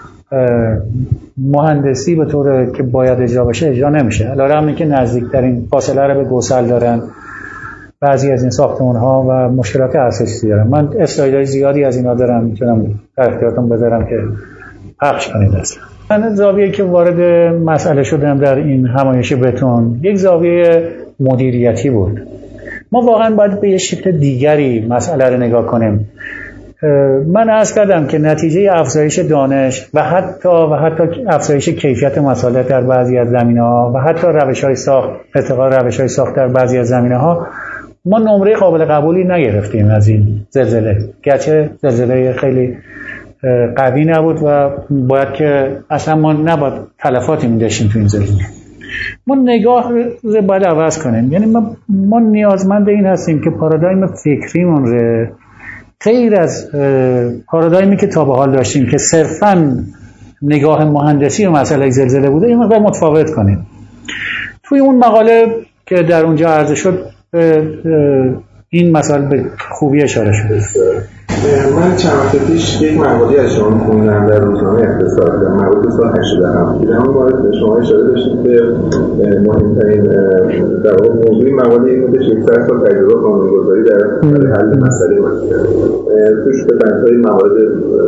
مهندسی به طور که باید اجرا بشه اجرا نمیشه، علی‌رغم اینکه نزدیکترین فاصله رو به گوسل دارن بعضی از این ساختمان ها و مشکلات اساسی دارن. من اسلایدهای زیادی از اینا دارم، میتونم در اختیارتون بذارم که پخش کنید. اصلا من زاویه‌ای که وارد مسئله شدم در این همایش بتون یک زاویه مدیریتی بود. ما واقعا باید به یه شکل دیگری مسئله رو نگاه کنیم. من عرض کردم که نتیجه افزایش دانش و حتی و حتی افزایش کیفیت مصالح در بعضی از زمینه‌ها و حتی روش‌های ساخت، ارتقاء روش‌های ساخت در بعضی از زمینه‌ها، ما نمره قابل قبولی نگرفتیم از این زلزله. گرچه زلزله خیلی قوی نبود و باید که اصلا ما نباید تلفاتی می‌داشتیم تو این زلزله. ما نگاه رو باید عوض کنیم. یعنی ما, ما نیازمند این هستیم که پارادایم فکریمون رو غیر از پارادایمی که تا به حال داشتیم که صرفاً نگاه مهندسی و مسئله زلزله بوده، این مقدار متفاوت کنیم. توی اون مقاله که در اونجا عرضه شد این مسئله به خوبی اشاره شده. من چند وقت پیش یک مقاله از شما خوندم در روزنامه اقتصاد، در مقاله سال هشتاد و هفت. در اون مورد شما اشاره داشتید که مهمترین در واقع موضوع مقاله این بوده که صد سال تجربه قانون‌گذاری در حل مسئله مسکن. توش به بندهای موارد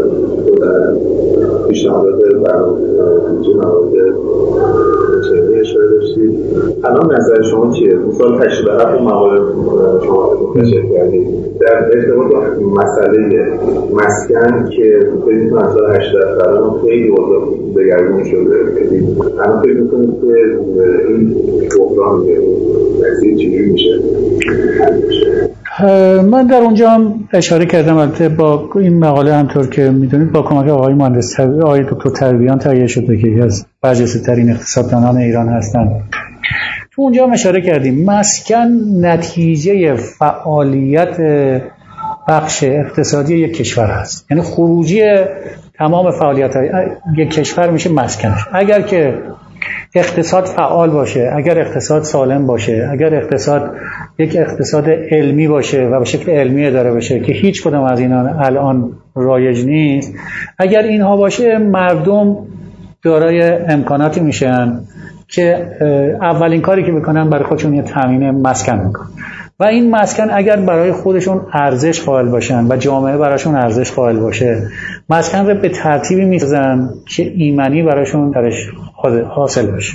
پیشنهادات برنامه‌ریزی موارد چه اشاره داشتید. الان نظر شما چیه؟ سال هشتاد و هفت اون مقاله شما منتشر کردید در ارتباط با مسئله مسکن که فکر می‌کنم از سال هشتاد الان خیلی وضع دگرگون شده. الان فکر می‌کنید که این بحران مسئله چجوری میشه؟ من در اونجا هم اشاره کردم، البته با این مقاله همطور که میدونید با کمک آقای مهندس آقای دکتر ترویان تهیه شده که یکی از برجسته‌ترین اقتصاددانان ایران هستند. تو اونجا هم اشاره کردیم مسکن نتیجه فعالیت بخش اقتصادی یک کشور هست. یعنی خروجی تمام فعالیت‌های یک کشور میشه مسکنش. اگر که اقتصاد فعال باشه، اگر اقتصاد سالم باشه، اگر اقتصاد یک اقتصاد علمی باشه و به شکل علمی اداره بشه که هیچ کدوم از اینا الان رایج نیست، اگر اینها باشه مردم دارای امکاناتی میشن که اولین کاری که بکنن برای خودشون یه تامین مسکن میکنن و این مسکن اگر برای خودشون ارزش قائل باشن و جامعه براشون ارزش قائل باشه، مسکن رو به ترتیبی میسازن که ایمنی براشون درش حاصل بشه.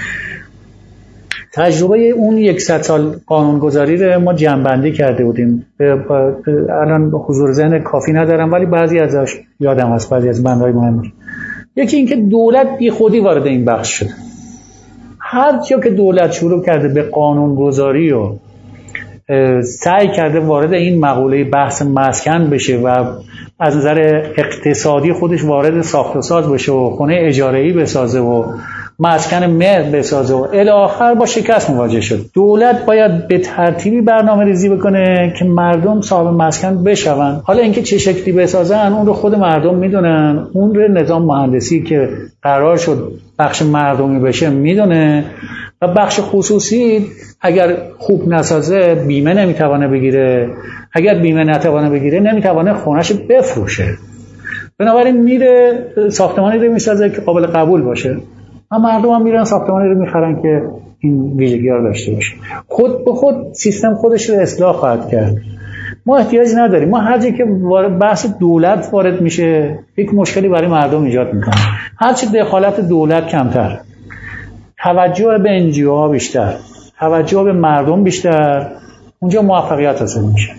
تجربه اون یکصد سال قانونگذاری رو ما جمع‌بندی کرده بودیم. الان حضور ذهن کافی ندارم ولی بعضی ازش یادم هست، بعضی از بندهای مهمش. یکی اینکه دولت بی خودی وارد این بخش شده. هر جا که دولت شروع کرده به قانونگذاری و سعی کرده وارد این مقوله بحث مسکن بشه و از نظر اقتصادی خودش وارد ساخت و ساز بشه و خونه اجاره‌ای بسازه و مسکن ملک بسازه و الی آخر با شکست مواجه شد. دولت باید به ترتیبی برنامه ریزی بکنه که مردم صاحب مسکن بشون. حالا اینکه چه شکلی بسازن اون رو خود مردم میدونن، اون رو نظام مهندسی که قرار شد بخش مردمی بشه میدونه و بخش خصوصی اگر خوب نسازه بیمه نمیتوانه بگیره، اگر بیمه نتوانه بگیره نمیتوانه خونه‌شو بفروشه. بنابراین میره ساختمانی رو میسازه که قابل قبول باشه و مردم هم میرن ساختمانی رو میخرن که این ویژگی‌ها رو داشته باشه. خود به خود سیستم خودش رو اصلاح خواهد کرد. ما احتیاج نداریم. ما هر جایی که بحث دولت وارد میشه یک مشکلی برای مردم ایجاد میکنه. هر چی دخالت دولت کمتر، توجه به انجیوها بیشتر، توجه به مردم بیشتر، اونجا موفقیت حاصل میشه.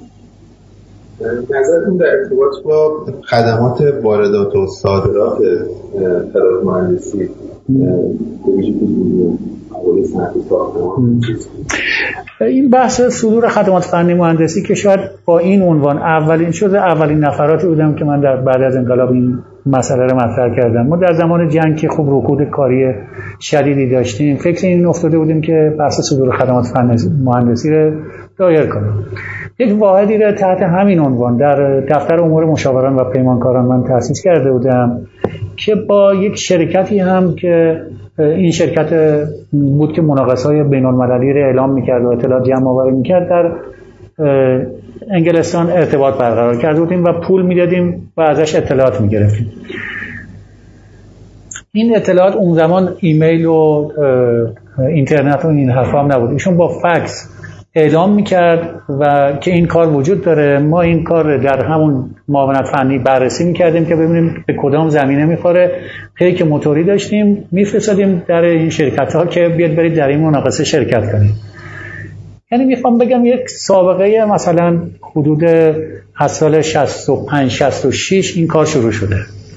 نظرتون در ارتباط با خدمات واردات و صادرات طراحی مهندسی به ویژه حول صنعت ساختمان، این بحث صدور خدمات فنی مهندسی که شاید با این عنوان اولین شده اولین نفراتی بودم که من در بعد از انقلاب این مسئله رو مطرح کردم. ما در زمان جنگ که خوب رکود کاری شدیدی داشتیم، فکر این افتاده بودیم که بحث صدور خدمات فنی مهندسی رو دایر کنیم. یک واحدی رو تحت همین عنوان در دفتر امور مشاوران و پیمانکاران من تأسیس کرده بودم که با یک شرکتی هم که این شرکت بود که مناقصه‌های بین‌المللی رو اعلام می‌کرد و اطلاعات جمع‌آوری می‌کرد در انگلستان ارتباط برقرار کرده بودیم و پول میدادیم و ازش اطلاعات می‌گرفتیم. این اطلاعات اون زمان ایمیل و اینترنت و این حرفا هم نبود. ایشون با فکس اعلام میکرد و که این کار وجود داره. ما این کار در همون معاونت فنی بررسی میکردیم که ببینیم به کدام زمینه میخوره. پیک موتوری داشتیم میفرستادیم در این شرکت ها که بیاد برید در این مناقصه شرکت کنید. یعنی میخوام بگم یک سابقه مثلا حدود از سال شصت و پنج شصت و شش این کار شروع شده.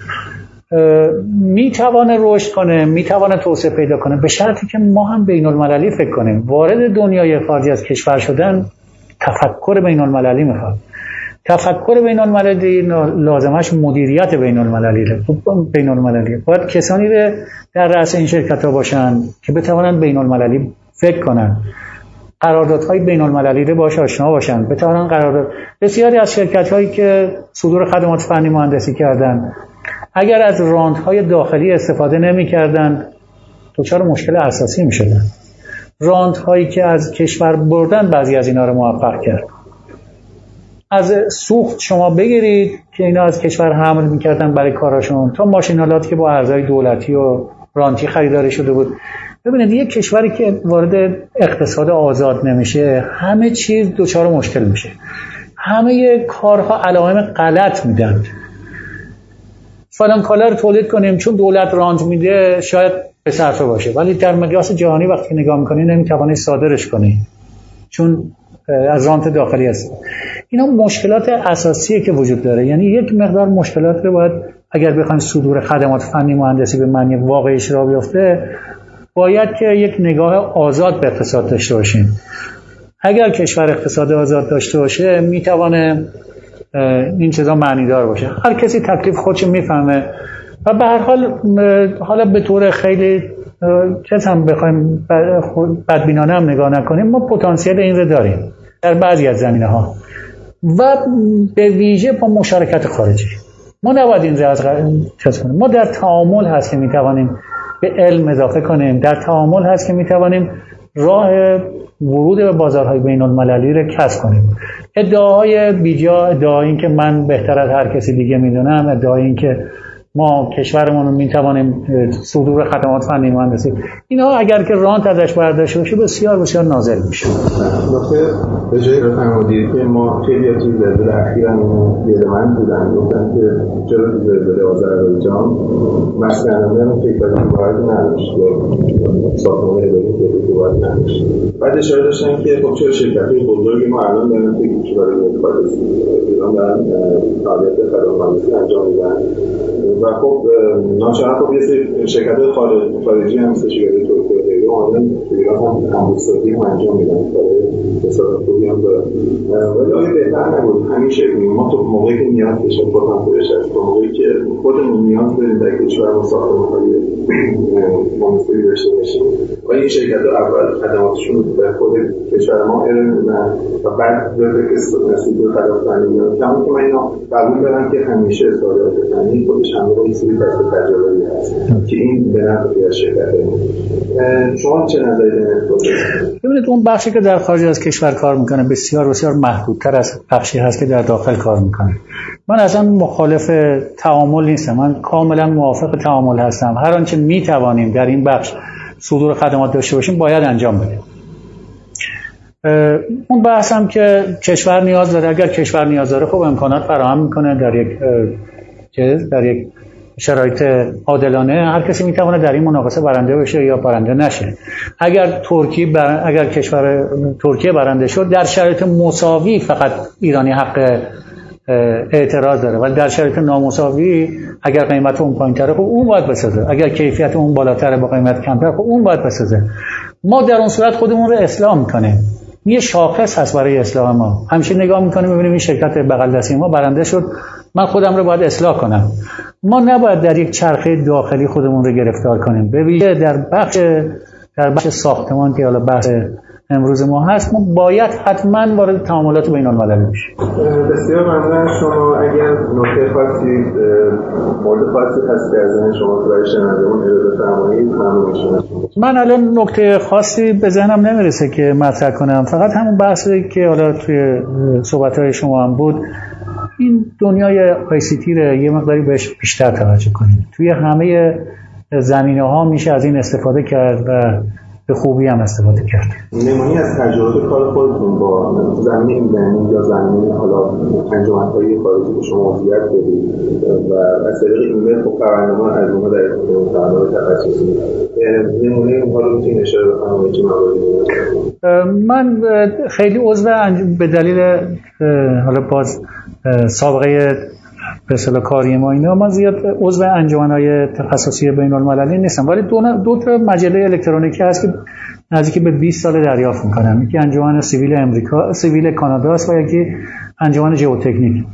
میتوانه رشد کنه، میتوانه توسعه پیدا کنه به شرطی که ما هم بین المللی فکر کنیم. وارد دنیای خارجی از کشور شدن تفکر بین المللی میخواد. تفکر بین المللی لازمش مدیریت بین المللی بین المللی باید کسانی رو در رأس این شرکت ها باشن که بتوانند بین المللی فکر کنن، قراردادهای بین المللی رو باهاش آشنا باشن، بتوانن قرارداد. بسیاری از شرکت هایی که صدور خدمات فنی مهندسی کردن اگر از راندهای داخلی استفاده نمی کردن دچار مشکل اساسی می شدن. راندهایی که از کشور بردن بعضی از اینا رو موفق کرد. از سوخت شما بگیرید که اینا از کشور حمل می کردن برای کاراشون تا ماشینالاتی که با ارزهای دولتی و رانتی خریداری شده بود. ببینید یک کشوری که وارد اقتصاد آزاد نمیشه همه چیز دچار مشکل میشه. همه کارها علائم غلط میدن. فلان کالا رو تولید کنیم چون دولت رانت میده شاید به صرفه باشه، ولی در مقیاس جهانی وقتی نگاه میکنی نمیتوانی صادرش کنی چون از رانت داخلی هست. اینا مشکلات اساسیه که وجود داره. یعنی یک مقدار مشکلات رو باید اگر بخوایم صدور خدمات فنی مهندسی به معنی واقعیش را بیفته باید که یک نگاه آزاد به اقتصاد داشته باشیم. اگر کشور اقتصاد آزاد داشته باشه میتوانه این چیزا معنی دار باشه. هر کسی تکلیف خودش میفهمه و به هر حال حالا به طور خیلی کس هم بخوایم بدبینانه هم نگاه نکنیم ما پتانسیل این رو داریم در بعضی از زمینه ها و به ویژه با مشارکت خارجی. ما نباید این رو از چیز کنیم. ما در تعامل هست که میتوانیم به علم اضافه کنیم، در تعامل هست که میتوانیم راه ورود به بازارهای بین المللی رو کسب کنیم. ادعاهای بیجا، ادعای این که من بهتر از هر کسی دیگه میدونم، ادعای این که ما کشورمون رو میتوانیم صدور خدمات فنی مهندسی، اینا اگر که رانت ازش برداشته بشه بسیار بسیار نازل میشه. نکته به جای فرمودید که ما خیلی از چیز زلزله اخیراً اینو بی‌رمند بودن، گفتن که چرا تو زلزله آذربایجان مسکنانه رو فکر کنم باید نداشت یا ساختمان اداری که باید نداشت. بعد اشاره داشتن که خب چرا شرکت‌های بزرگی ما الان دارن فکر که برای استفاده ایران دارن فعالیت خدمات مهندسی انجام میدن و خب ناچارا خب یه سری شرکت‌های خارجی هم مثل شرکت ترکیه دیگه اومدن تو ایران هم همبوسازی هم انجام میدن برای حساب خوبی هم دارن. ولی آیا بهتر نبود همیشه ما تو موقعی که نیاز بشه خودم خودش هست، تو موقعی که خودمون نیاز داریم در کشور ساختمان‌های مهندسی داشته باشیم و این شرکت‌ها اول خدماتشون به خود کشور ما ارائه میدن و بعد به فکر نسید خدمات فنی میدن. کما که من اینو قبول دارم که همیشه صادرات فنی خودش هم رو این سری پس تجربی هست که این به نفع از شرکته. شما چه نظری دارید؟ ببینید اون بخشی که در خارج از کشور کار میکنه بسیار بسیار محدودتر از بخشی هست که در داخل کار میکنه. من اصلا مخالف تعامل نیستم، من کاملا موافق تعامل هستم. هر آنچه میتوانیم در این بخش صدور خدمات داشته باشیم باید انجام بدیم. اون بحث هم که کشور نیاز داره، اگر کشور نیاز داره خب امکانات فراهم میکنه در یک چیز در یک شرایط عادلانه هر کسی میتونه در این مناقصه برنده بشه یا برنده نشه. اگر ترکیه بر... اگر کشور ترکیه برنده شد در شرایط مساوی فقط ایرانی حق اعتراض داره، ولی در شرایط نامساوی اگر قیمت اون پایین‌تره خب اون باید بسازه، اگر کیفیت اون بالاتره با قیمت کمتر خب اون باید بسازه. ما در اون صورت خودمون رو اصلاح میکنیم. یه شاخص هست برای اصلاح ما. همیشه نگاه میکنیم ببینیم این شرکت بغل دستی ما برنده شد، من خودم رو باید اصلاح کنم. ما نباید در یک چرخه داخلی خودمون رو گرفتار کنیم. ببینید در بخش در بخش ساختمان که حالا بحث امروز ما هست، ما باید حتما وارد تعاملات بین المللی بشیم. بسیار ممنون شما. اگر نکته خاصی مورد خاصی هست در ذهن شما برای شنوندگان ارائه بفرمایید ممنون میشم. من الان نکته خاصی به ذهنم نمیرسه که مطرح کنم، فقط همون بحثی که حالا توی صحبت‌های شما هم بود، این دنیای آی سی تی رو یه مقداری بهش بیشتر توجه کنیم. توی همه زمینه‌ها میشه از این استفاده کرد و به خوبی هم استفاده کرد. نمونه‌ای از تجربه کار خودتون با زمینه ایمنی یا زمینه حالا انجمن‌های خارجی که شما عضویت دارید و از طریق ایمیل خب خبرنامه از اونها در برنامه تخصصی نمونه اونها رو میتونید اشاره بفرمایید چه مواردی؟ من خیلی عضو به دلیل حالا باز سابقه به اصطلاح کاری ما اینا ما زیاد عضو انجمن‌های تخصصی بین‌المللی نیستم، ولی دو دو تا مجله الکترونیکی هست که نزدیک به بیست سال دریافت می‌کنم. یکی انجمن سیویل امریکا، سیویل کانادا است و یکی انجمن ژئوتکنیک.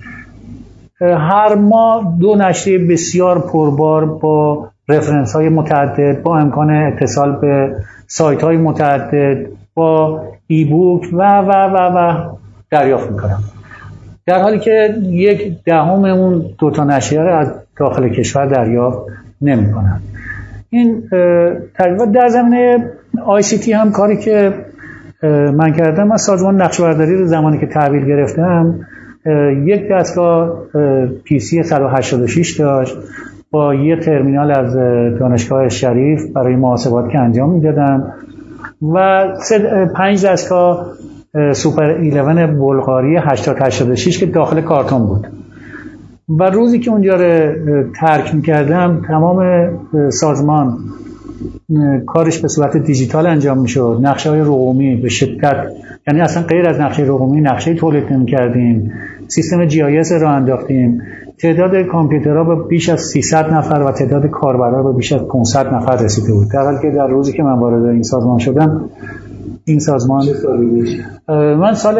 هر ماه دو نشریه بسیار پربار با رفرنس‌های متعدد، با امکان اتصال به سایت‌های متعدد، با ای بوک و و و و دریافت می‌کنم. در حالی که یک دهم اون دو تا نشریه رو از داخل کشور دریافت نمی‌کنم. این تقریبا در زمینه آی سی تی هم کاری که من کردم، من سازمان نقشه‌برداری رو زمانی که تحویل گرفتم یک دستگاه پی سی صد و هشتاد و شش داشت با یه ترمینال از دانشگاه شریف برای محاسبات که انجام میدادم و پنج دستگاه سوپر الیون بلغاری هشتاد هشتاد و شش که داخل کارتون بود. و روزی که اونجا رو ترک میکردم تمام سازمان کارش به صورت دیجیتال انجام میشد. نقشه های رقمی به شدت، یعنی اصلا غیر از نقشه رقمی نقشه تولید نمی‌کردیم. سیستم جی آی اس رو انداختیم. تعداد کامپیوترها به بیش از سیصد نفر و تعداد کاربرا به بیش از پانصد نفر رسیده بود. در حالی که در روزی که من وارد این سازمان شدم، این سازمان چه سالی بود؟ من سال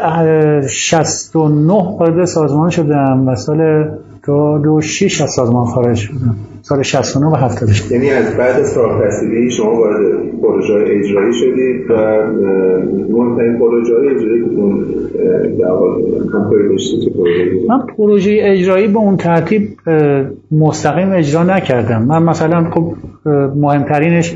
شصت و نه وارد سازمان شدم و سال دو هزار و شش از سازمان خارج شدم. سال شصت و نه و هفتاد. یعنی از بعد از فارغ التحصیلی شما وارد پروژه اجرایی شدید و مهمترین پروژه اجرایی بودون در حال همکاری داشتید که پروژه؟ من پروژه اجرایی به اون ترتیب مستقیم اجرا نکردم. من مثلا خب مهمترینش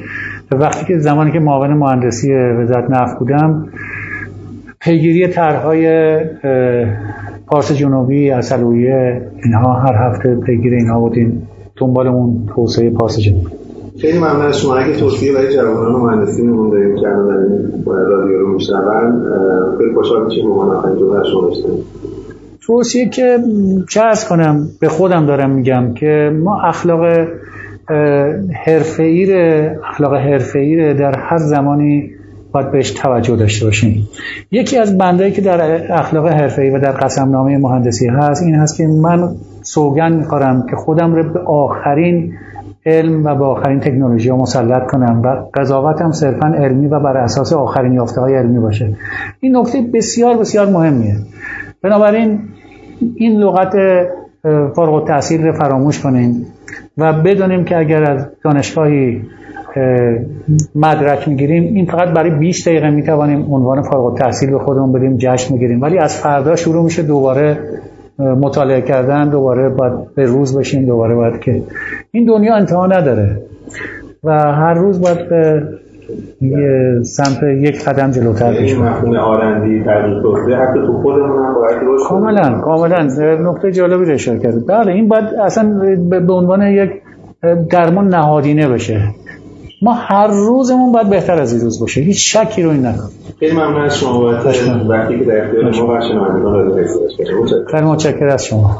وقتی که زمانی که معاون مهندسی وزارت نفت بودم، پیگیری طرح‌های پارس جنوبی، عسلویه، اینها هر هفته پیگیر اینها بودیم، دنبالمون توسعه پارس جنوبی. خیلی ممنون از شما. اگه توصیه برای جوانان و مهندسینمون داریم که الان رادیو رو میشنون، خیلی خوشحال میشیم به عنوان آخرین جمله از شما بشنویم. توصیه که چه عرض کنم، به خودم دارم میگم که ما اخلاق حرفه‌ای اخلاق حرفه‌ای در هر زمانی باید بهش توجه داشته باشیم. یکی از بندایی که در اخلاق حرفه‌ای و در قسمنامه مهندسی هست این هست که من سوگند می‌خورم که خودم رو به آخرین علم و به آخرین تکنولوژی مسلط کنم و قضاوتم صرفاً علمی و بر اساس آخرین یافته‌های علمی باشه. این نکته بسیار بسیار مهمیه. بنابراین این لغت فارغ التحصیل رو فراموش کنیم و بدونیم که اگر از دانشگاهی مدرک میگیریم، این فقط برای بیست دقیقه میتوانیم عنوان فارغ التحصیل به خودمون بدیم، جشن میگیریم، ولی از فردا شروع میشه دوباره مطالعه کردن، دوباره باید به روز بشیم، دوباره باید که این دنیا انتها نداره و هر روز باید به سمت یک قدم جلوتر بشیم. این مفهوم آرندی، تغییر توسعه حتی تو خودمون هم باید روش کاملا کاملا نکته جالبی رو اشاره کردید. بله این باید اصلا به عنوان یک درمان نهادینه بشه. ما هر روزمون باید بهتر از این روز باشه، هیچ شکی رو این ندارم. خیلی ممنون از شما بابت وقتی که در اختیار ما و شنوندگان رادیو هایستاد کردید. خیلی متشکرم از شما.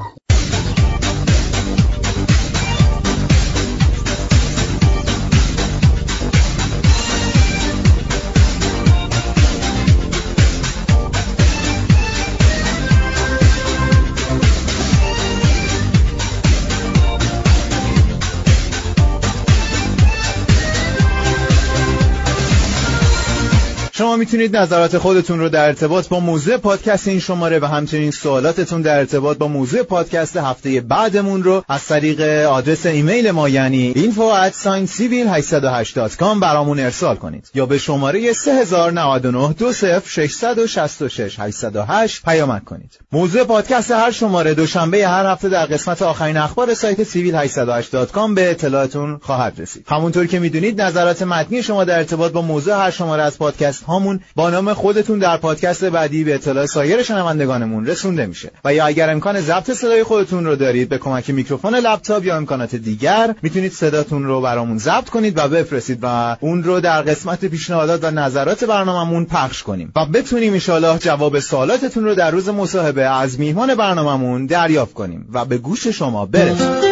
شما میتونید نظرات خودتون رو در ارتباط با موضوع پادکست این شماره و همچنین سوالاتتون در ارتباط با موضوع پادکست هفته بعدمون رو از طریق آدرس ایمیل ما یعنی اینفو ات سیویل هشتصد و هشت دات کام برامون ارسال کنید یا به شماره سه صفر نه نه دو صفر شش شش شش هشت صفر هشت پیامک کنید. موضوع پادکست هر شماره دوشنبه هر هفته در قسمت آخرین اخبار سایت سیویل هشتصد و هشت دات کام به اطلاعتون خواهد رسید. همونطور که میدونید نظرات متنی شما در ارتباط با موضوع هر شماره از پادکست هامون با نام خودتون در پادکست بعدی به اطلاع سایر شنوندگانمون رسونده میشه. و یا اگر امکان ضبط صدای خودتون رو دارید به کمک میکروفون لپتاپ یا امکانات دیگر میتونید صداتون رو برامون ضبط کنید و بفرستید و اون رو در قسمت پیشنهادات و نظرات برنامه‌مون پخش کنیم و بتونیم ان شاءالله جواب سوالاتتون رو در روز مصاحبه از میهمان برنامه‌مون دریافت کنیم و به گوش شما برسه.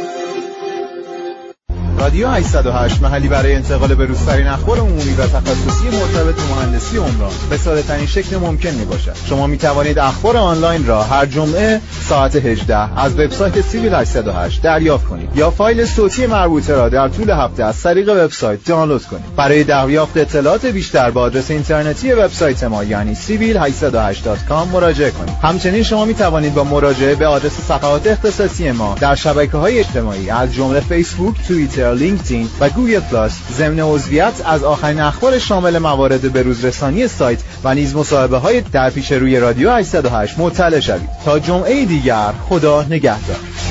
رادیو هشتصد و هشت محلی برای انتقال به روزترین اخبار عمومی و تخصصی مرتبط به مهندسی عمران به ساده‌ترین شکل ممکن میباشد. شما میتوانید اخبار آنلاین را هر جمعه ساعت هجده از وبسایت سیویل هشتصد و هشت دریافت کنید یا فایل صوتی مربوطه را در طول هفته از طریق وبسایت دانلود کنید. برای دریافت اطلاعات بیشتر به آدرس اینترنتی وبسایت ما یعنی سیویل هشتصد و هشت دات کام مراجعه کنید. همچنین شما میتوانید با مراجعه به آدرس صفحات اختصاصی ما در شبکه‌های اجتماعی از جمله فیسبوک، توییتر، لینکدین و گوگل پلاس ضمن عضویت از آخرین اخبار شامل موارد بروزرسانی سایت و نیز مصاحبه‌های در پیش روی رادیو هشتصد و هشت مطلع شوید. تا جمعه دیگر خدا نگهدار.